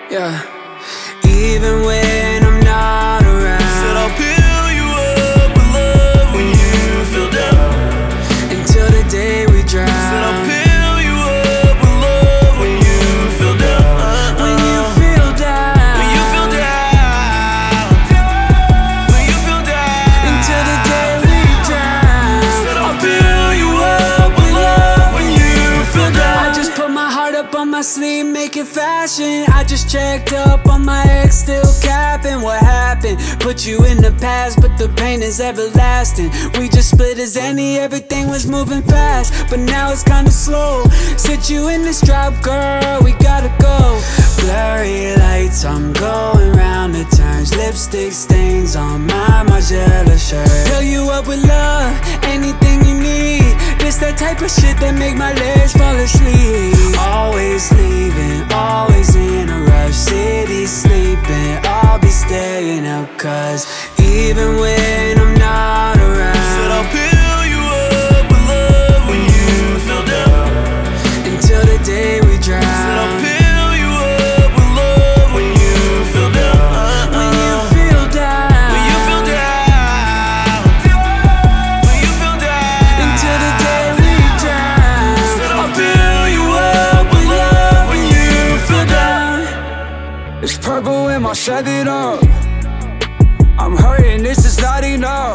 Yeah. Even when I'm not around, said I'll fill you up with love when you feel down. until the day we drown. Said I'll fill you up with love when you feel down. When you feel down, When you feel down. When you feel down. until the day we drown. Said I'll fill you up with love when you feel down. I just put my heart up on my sleeve, make it fashion. I just checked up on my ex, still capping. What happened? Put you in the past, but the pain is everlasting. We just split as any, everything was moving fast, but now it's kinda slow. Sit you in this drop, girl, we gotta go. Blurry lights, I'm going round the turns. Lipstick stains on my Margiela shirt. Fill you up with love, anything you need. This that type of shit that make my legs fall asleep. Always leaving, always in a rush. City sleeping, I'll be staying up, cause even when I'm not around, Said I'll fill you up with love when you feel down. until the day we drown. Said I'll fill you up with love when you feel down. When you feel down, When you feel down. When you feel down. until the day we drown. Said I'll fill you up with love when you feel down. It's purple in my 7-Up. I'm hurting, this is not enough.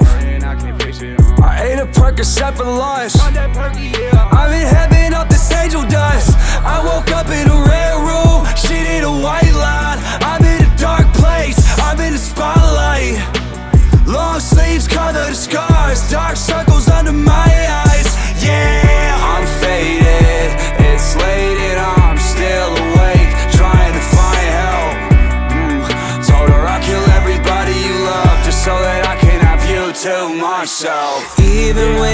I ate a Percocet for lunch. I'm in heaven off this angel dust. I woke up in a red room, shit in a white line. I'm in a dark place, I'm in the spotlight. Long sleeves cover the scars, dark circles under my eyes. Yeah, I'm faded, it's late and I'm still awake, trying to find help. Told her I'll kill everybody you love just so that I can have you to myself. Even when